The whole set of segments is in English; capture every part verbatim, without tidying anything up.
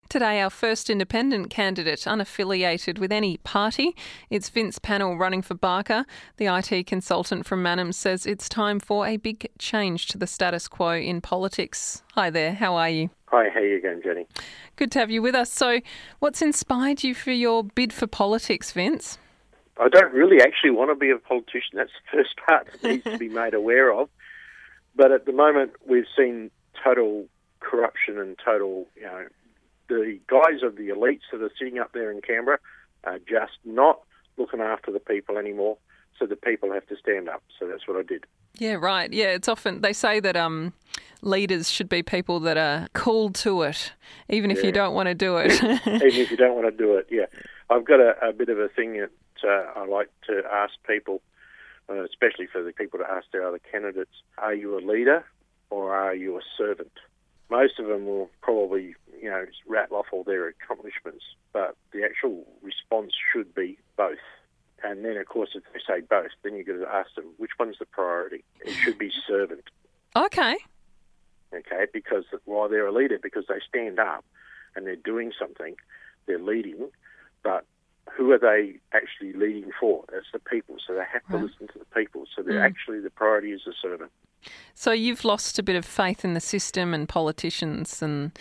Today, our first independent candidate, unaffiliated with any party. It's Vince Pannell running for Barker. The I T consultant from Mannum says it's time for a big change to the status quo in politics. Hi there, how are you? Hi, how are you going, Jenny? Good to have you with us. So, what's inspired you for your bid for politics, Vince? I don't really actually want to be a politician. That's the first part that needs to be made aware of. But at the moment, we've seen total corruption and total, you know, the guys of the elites that are sitting up there in Canberra are just not looking after the people anymore, so the people have to stand up. So that's what I did. Yeah, right. Yeah, it's often, they say that um, leaders should be people that are called to it, even if yeah. you don't want to do it. Even if you don't want to do it, yeah. I've got a, a bit of a thing that uh, I like to ask people, uh, especially for the people to ask their other candidates, are you a leader or are you a servant? Most of them will probably, you know, rattle off all their accomplishments, but the actual response should be both. And then, of course, if they say both, then you've got to ask them, which one's the priority? It should be servant. Okay. Okay, because while they're a leader, because they stand up and they're doing something, they're leading, but who are they actually leading for? It's the people, so they have to right. listen to the people. So they're Mm. actually, the priority is the servant. So you've lost a bit of faith in the system and politicians and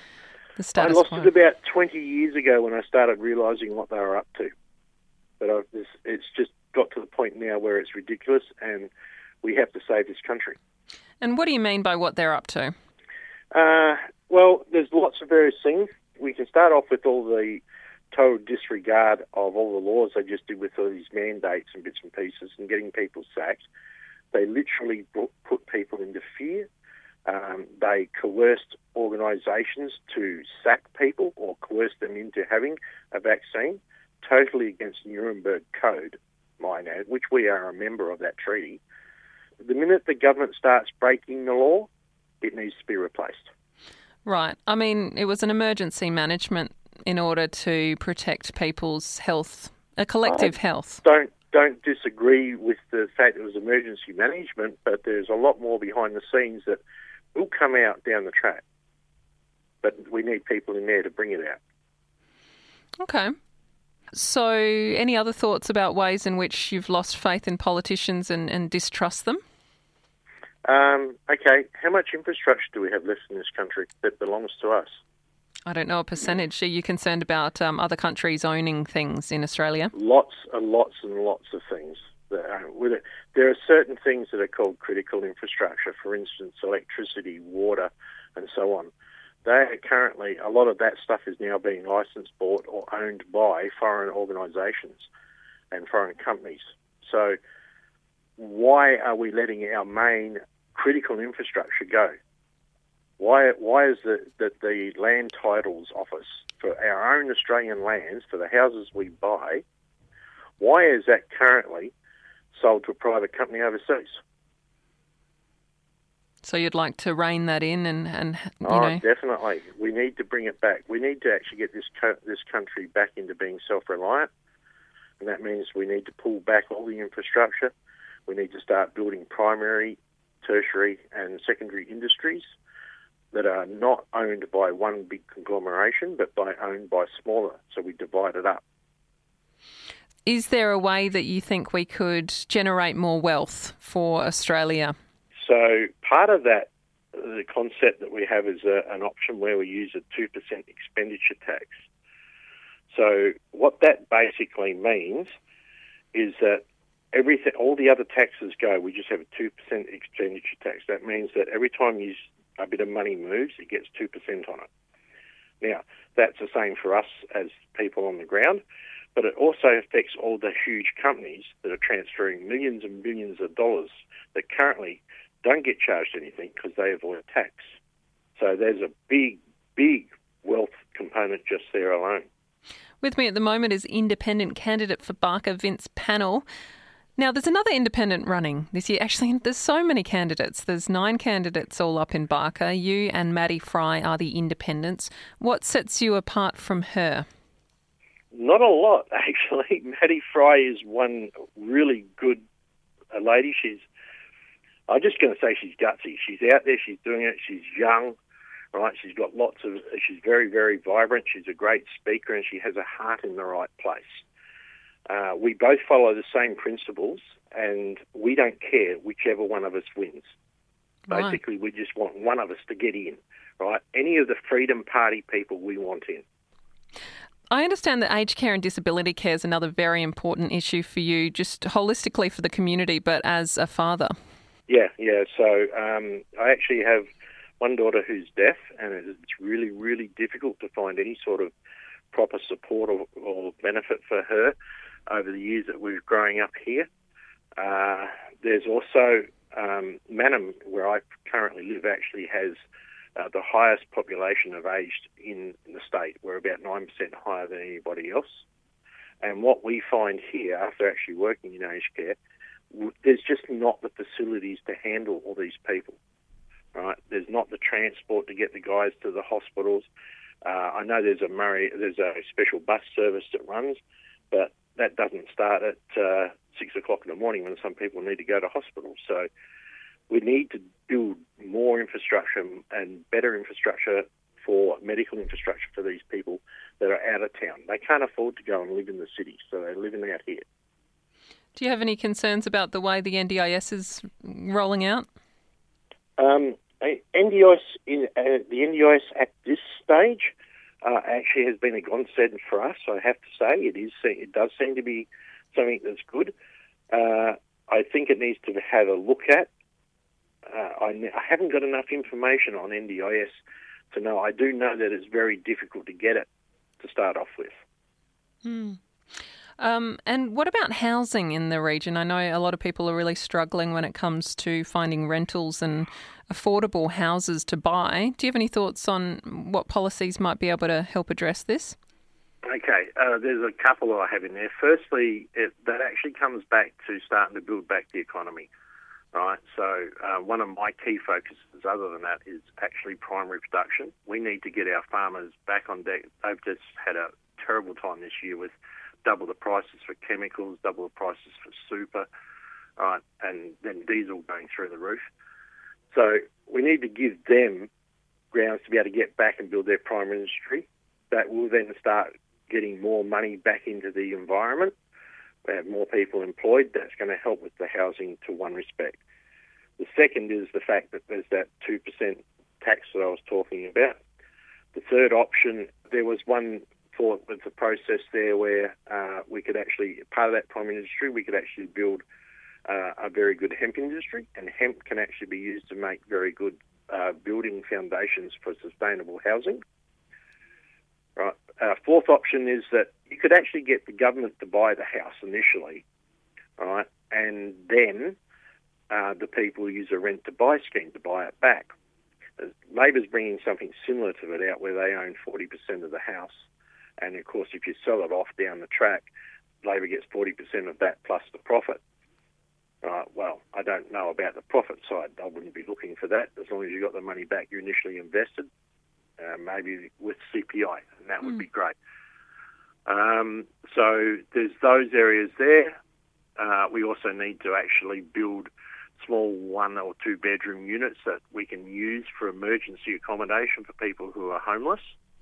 the status I lost quo. it about twenty years ago when I started realising what they were up to. But I've, it's, it's just got to the point now where it's ridiculous and we have to save this country. And what do you mean by what they're up to? Uh, well, there's lots of various things. We can start off with all the total disregard of all the laws they just did with all these mandates and bits and pieces and getting people sacked. They literally put people into fear. Um, they coerced organisations to sack people or coerce them into having a vaccine, totally against Nuremberg Code, might add, which we are a member of that treaty. The minute the government starts breaking the law, it needs to be replaced. Right. I mean, it was an emergency management in order to protect people's health, a collective I health. Don't don't disagree with the fact it was emergency management, but there's a lot more behind the scenes that will come out down the track. But we need people in there to bring it out. Okay. So any other thoughts about ways in which you've lost faith in politicians and, and distrust them? Um, okay, how much infrastructure do we have left in this country that belongs to us? I don't know a percentage. Are you concerned about um, other countries owning things in Australia? Lots and lots and lots of things. That are, with it. There are certain things that are called critical infrastructure, for instance, electricity, water, and so on. They are currently, a lot of that stuff is now being licensed, bought, or owned by foreign organisations and foreign companies. So why are we letting our main critical infrastructure go? Why why is it that the Land Titles Office for our own Australian lands, for the houses we buy, why is that currently sold to a private company overseas? So you'd like to rein that in and, and you oh, know... definitely. We need to bring it back. We need to actually get this co- this country back into being self-reliant, and that means we need to pull back all the infrastructure. We need to start building primary, tertiary and secondary industries that are not owned by one big conglomeration, but by owned by smaller, so we divide it up. Is there a way that you think we could generate more wealth for Australia? So part of that, the concept that we have is a, an option where we use a two percent expenditure tax. So what that basically means is that everything, all the other taxes go, we just have a two percent expenditure tax. That means that every time you, a bit of money moves, it gets two percent on it. Now, that's the same for us as people on the ground, but it also affects all the huge companies that are transferring millions and billions of dollars that currently don't get charged anything because they avoid tax. So there's a big, big wealth component just there alone. With me at the moment is independent candidate for Barker, Vince Pannell. Now, there's another independent running this year. Actually, there's so many candidates. There's nine candidates all up in Barker. You and Maddie Fry are the independents. What sets you apart from her? Not a lot, actually. Maddie Fry is one really good uh, lady. She's, I'm just going to say she's gutsy. She's out there, she's doing it, she's young. right? She's got lots of, she's very, very vibrant. She's a great speaker and she has a heart in the right place. Uh, we both follow the same principles and we don't care whichever one of us wins. Right. Basically, we just want one of us to get in, right? Any of the Freedom Party people we want in. I understand that aged care and disability care is another very important issue for you, just holistically for the community, but as a father. Yeah, yeah. So um, I actually have one daughter who's deaf, and it's really, really difficult to find any sort of proper support or, or benefit for her over the years that we've growing up here. Uh, there's also um, Mannum, where I currently live, actually has uh, the highest population of aged in the state. We're about nine percent higher than anybody else. And what we find here, after actually working in aged care, there's just not the facilities to handle all these people, right? There's not the transport to get the guys to the hospitals. Uh, I know there's a Murray, there's a special bus service that runs, but that doesn't start at uh, six o'clock in the morning when some people need to go to hospital. So we need to build more infrastructure and better infrastructure for medical infrastructure for these people that are out of town. They can't afford to go and live in the city, so they're living out here. Do you have any concerns about the way the N D I S is rolling out? Um, N D I S in uh, the N D I S at this stage uh, actually has been a godsend for us. I have to say it is. It does seem to be something that's good. Uh, I think it needs to have a look at. Uh, I, I haven't got enough information on N D I S to know. I do know that it's very difficult to get it to start off with. Hmm. Um, and what about housing in the region? I know a lot of people are really struggling when it comes to finding rentals and affordable houses to buy. Do you have any thoughts on what policies might be able to help address this? Okay, uh, there's a couple that I have in there. Firstly, it, that actually comes back to starting to build back the economy, right? So uh, one of my key focuses, other than that, is actually primary production. We need to get our farmers back on deck. They've just had a terrible time this year with double the prices for chemicals, double the prices for super, right, and then diesel going through the roof. So we need to give them grounds to be able to get back and build their primary industry. That will then start getting more money back into the environment. We have more people employed. That's going to help with the housing to one respect. The second is the fact that there's that two percent tax that I was talking about. The third option, there was one thought with the process there where uh, we could actually, part of that primary industry, we could actually build uh, a very good hemp industry, and hemp can actually be used to make very good uh, building foundations for sustainable housing. Right. Uh, fourth option is that you could actually get the government to buy the house initially, right, and then uh, the people use a rent-to-buy scheme to buy it back. Uh, Labor's bringing something similar to it out where they own forty percent of the house. And, of course, if you sell it off down the track, Labor gets forty percent of that plus the profit. Uh, well, I don't know about the profit side. I wouldn't be looking for that. As long as you got the money back you initially invested, uh, maybe with C P I, and that mm. would be great. Um, so there's those areas there. Uh, we also need to actually build small one or two bedroom units that we can use for emergency accommodation for people who are homeless.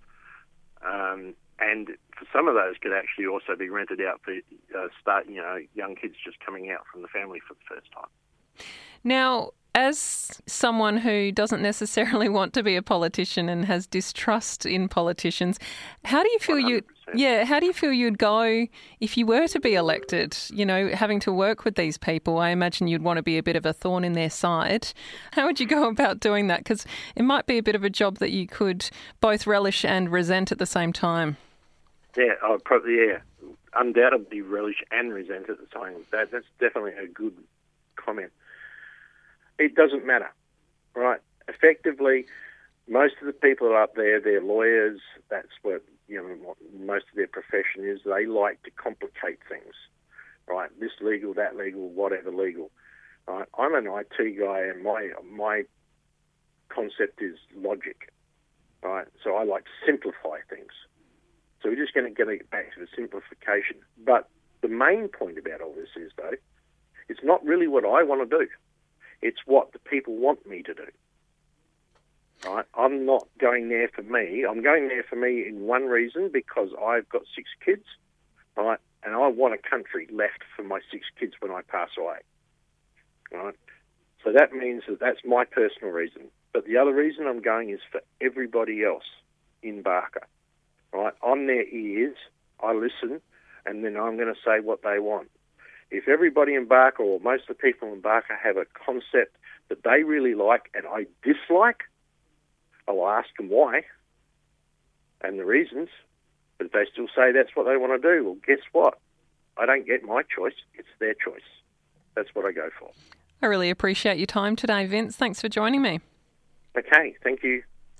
Um, and for some of those could actually also be rented out for uh, start, you know, young kids just coming out from the family for the first time. Now, as someone who doesn't necessarily want to be a politician and has distrust in politicians, how do you feel you? Yeah, how do you feel you'd go if you were to be elected? You know, having to work with these people, I imagine you'd want to be a bit of a thorn in their side. How would you go about doing that? Because it might be a bit of a job that you could both relish and resent at the same time. Yeah, I'd probably yeah, undoubtedly relish and resent at the time. That that's definitely a good comment. It doesn't matter, right? Effectively, most of the people up there, they're lawyers. That's what, you know, what most of their profession is. They like to complicate things, right? This legal, that legal, whatever legal. Right? I'm an I T guy, and my my concept is logic, right? So I like to simplify things. So we're just going to get back to the simplification. But the main point about all this is, though, it's not really what I want to do. It's what the people want me to do. Right? I'm not going there for me. I'm going there for me in one reason, because I've got six kids, right? And I want a country left for my six kids when I pass away, right? So that means that that's my personal reason. But the other reason I'm going is for everybody else in Barker, right? I'm their ears. I listen, and then I'm going to say what they want. If everybody in Barker, or most of the people in Barker, have a concept that they really like and I dislike, I'll ask them why and the reasons. But if they still say that's what they want to do, well, guess what? I don't get my choice. It's their choice. That's what I go for. I really appreciate your time today, Vince. Thanks for joining me. Okay, thank you.